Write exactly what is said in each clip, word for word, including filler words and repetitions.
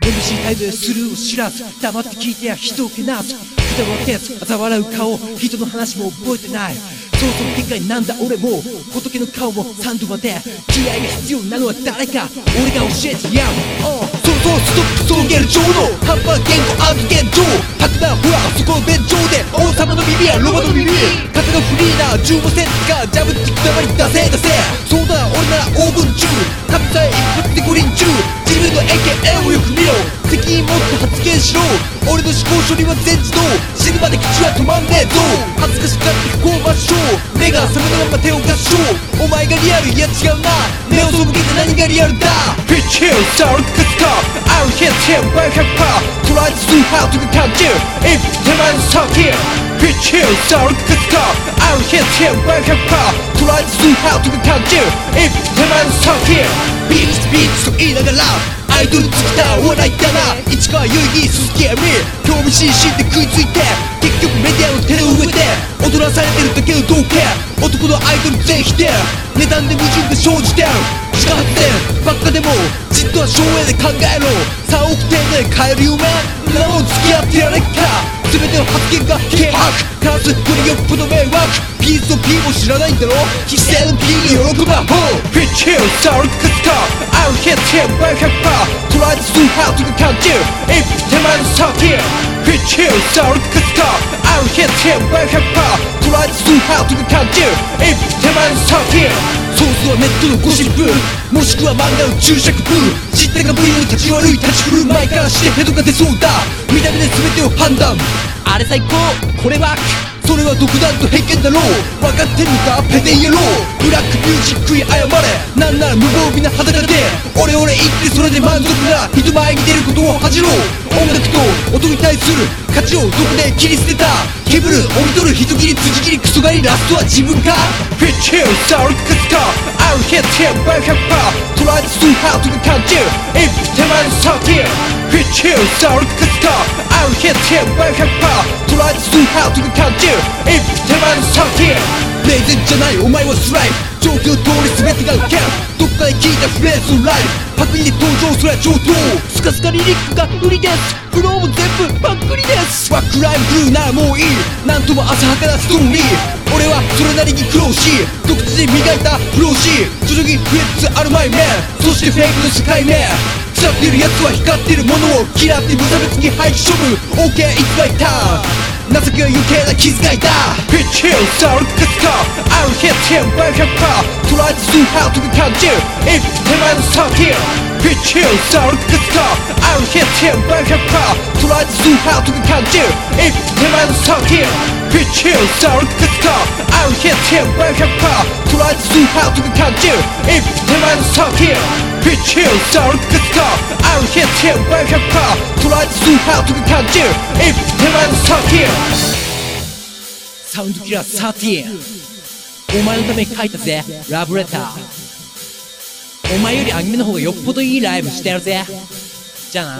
エムシー 態度でスルーを知らず黙って聞いてや人をけなす人の手つ嘲笑う顔人の話も覚えてない想像的外なんだ俺も仏の顔も三度まで気合が必要なのは誰か俺が教えてやるそうそうストップゲル上のハンバー言語言動白なほらそこの便所で王様の耳やロバの耳風がフリーなじゅうごセンチがジャブってくたまに出せ出せそうだ俺ならオーブン中神さえ一発で五輪中自分の エーケーエー をよく見ろ責任持って発言しろ俺の思考処理は全自動死ぬまで基地は止まんねえぞ恥ずかしがって不幸抹消目が覚めのまま手を合唱お前がリアルいや違うな目を背けて何がリアルだピッチューサウルクスカー I'll hit him by ひゃくパーセント Try to see how to get you If 手前の先ピッチューサウルクスカー I'll hit him by ひゃくパーセント Try to see how to get you If 手前の先ビーチビーチと言いながらアイドル尽きたお笑いだな市川由衣鈴木亜美興味津々で食いついて結局メディアの手の上で踊らされてるだけの同型男のアイドル全否定値段で矛盾が生じてる自家発電ばっかでもじっとは省エネで考えろさんおく点で買える夢なもん付き合ってやれっか全ての発言が軽薄かつよりよっぽど迷惑ピースと P も知らないんだろ既成の P に喜ぶなほうピッチューサウルクスカー I'll hit him by ひゃくパーセント Try to see how to get you If 手前の先ピッチューサウルクスカー I'll hit him by ひゃくパーセント Try to see how to get you If 手前の先ソースはネットのゴシップもしくは漫画の注釈部実態が V に立ち悪い立ち振る舞いからしてヘドが出そうだ見た目で全てを判断あれ最高これはそれは独断と偏見だろう分かってんのかペテン野郎ブラックミュージックに謝れなんなら無防備な裸で俺俺言ってそれで満足な人前に出ることを恥じろ音楽と音に対する価値をどこで切り捨てたケブル折り取る人斬り辻斬りクソ狩りラストは自分かピッチューサウルクスカー I'll hit him by ひゃくパーセント Try to see how to get you If 手前の先ピッチューサウルクスカー I'll hit him by ひゃくパーセント Try to see how to get you If 手前の先冷然じゃないお前はスライム状況通り全てが受けるどっかで聞いたフレーズのライブパクリで登場それは上等スカスカリリックが売りですフローも全部パックリですワックライムブルーならもういいなんとも浅はかなストーリー俺はそれなりに苦労し独自で磨いたフローし徐々に増えつつあるマイメンそしてフェイクの世界面腐っている奴は光っているものを嫌って無差別に廃棄処分 OK いつまいた情けは余計な気遣いだピッチューサウルクスカー I'll hit him by ひゃくパーセント Try to see how to get you If 手前の先ピッチューサウルクスカー I'll hit him by ひゃくパーセント Try to see how to get you If 手前の先ピッチューサウルクスカー I'll hit him by ひゃくパーセント Try to see how to get you If 手前の先ピッチューサウルクスカー I'll hit him by ひゃくパーセント Try to see how to get you If 手前の先サウンドキラーサーティーンお前のために書いたぜラブレターお前よりアニメの方がよっぽどいいライブしてやるぜじゃあな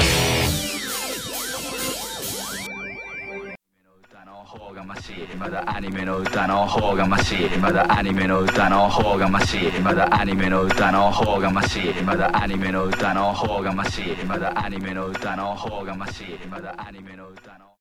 まだアニメの歌の方がマシまだアニメの歌の方がマシまだアニメの歌の方がマシまだアニメの歌の方がマシまだアニメの歌の方がマシまだアニメの歌の